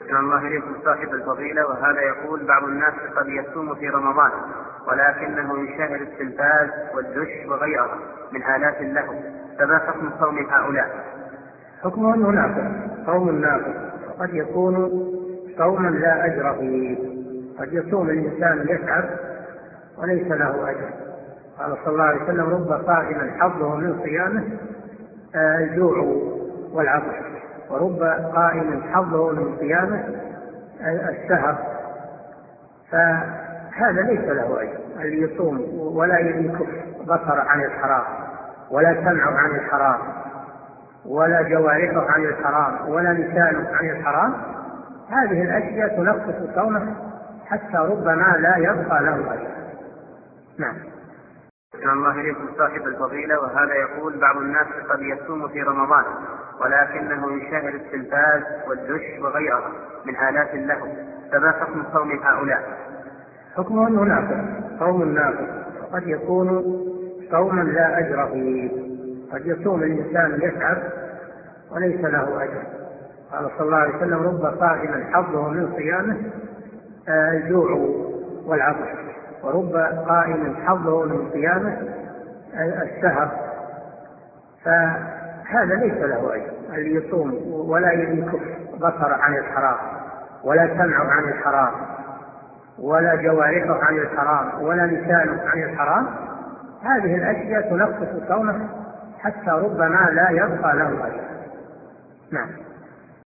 أحسن الله إليكم صاحب الفضيلة. وهذا يقول: بعض الناس قد يصوم في رمضان ولكنه يشاهد التلفاز والدش وغيرها من آلات اللهو، فما حكم صوم هؤلاء؟ حكمه أنه نافل، صوم نافل، وقد يكون صوما لا أجر فيه. قد يصوم الإنسان يتعب وليس له أجر. قال صلى الله عليه وسلم: رب صائم حظه من صيامه الجوع والعطش، ورب قائم حظه من صيامه السهر. فهذا ليس له أجر. اللي يصوم ولا يكف بصره عن الحرام، ولا سمعه عن الحرام، ولا جوارحه عن الحرام، ولا لسانه عن الحرام، هذه الأشياء تنقص صومه حتى ربما لا يبقى له أجر. نعم. أحسن الله إليكم صاحب الفضيلة. وهذا يقول: بعض الناس قد يصوم في رمضان ولكنه يشاهد التلفاز والدش وغيرها من آلات اللهو، فما حكم صوم هؤلاء؟ حكمه أنه نافل، صوم نافل، وقد يكون صوما لا أجر فيه. قد يصوم الإنسان يتعب وليس له أجر. قال صلى الله عليه وسلم: رب صائم حظه من صيامه الجوع والعطش، ورب قائم حظه من صيامه السهر. فهذا ليس له أجر. اللي يصوم ولا يكف بصره عن الحرام، ولا سمعه عن الحرام، ولا جوارحه عن الحرام، ولا لسانه عن الحرام، هذه الأشياء تنقص صومه حتى ربما لا يبقى له أجر. نعم.